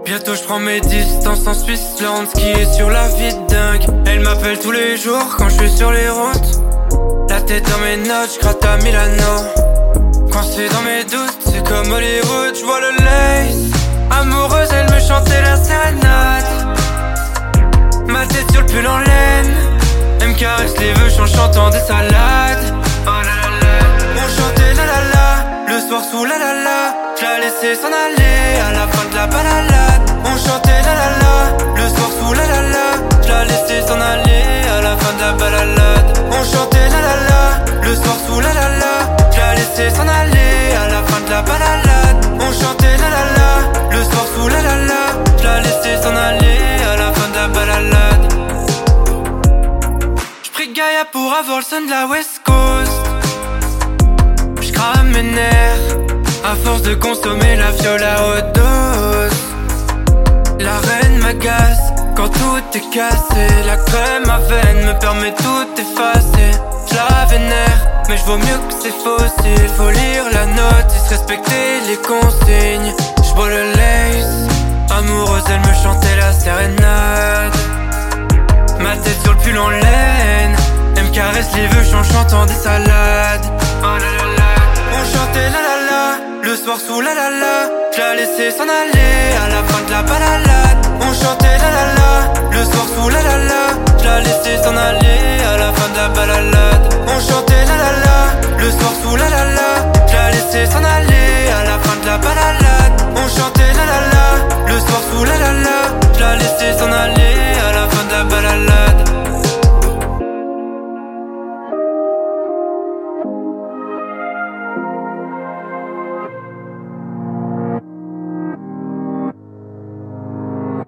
Bientôt je prends mes distances en Swissland, skier sur la vie de dingue. Elle m'appelle tous les jours quand je suis sur les routes. La tête dans mes notes, je gratte à Milano. Quand c'est dans mes doutes, c'est comme Hollywood, je vois le lace. Amoureuse, elle me chantait la sérénade. Ma tête sur le pull en laine. Elle me caresse les vœux en chantant des salades. Oh la la la. On chantait la la la, le soir sous la la la. Je la laissais s'en aller à la fin de la balade. On chantait la la la, le soir sous la la la. Je la laissais s'en aller à la fin de la balade. On chantait la la la, le soir sous la la la. Je la laissais s'en aller à la fin de la balade. On chantait la la la, le soir sous la la la. Je la laissais s'en aller à la fin de la balade. J'pris Gaïa pour avoir le son de la West Coast. J'crame mes nerfs à force de consommer la fiole à haute dose. La reine m'agace quand tout est cassé. La crème à veine me permet tout effacer. J'la vénère, mais j'vaux mieux que c'est fossile. Faut lire la note et se respecter les consignes. J'bois le lace, amoureuse elle me chantait la sérénade. Ma tête sur le pull en laine. Elle me caresse les vœux en chantant des salades. Oh la la la. On chantait la la la, le soir sous la la la. Je la laissais s'en aller à la fin de la balade. On chantait la la la, le soir sous la la la.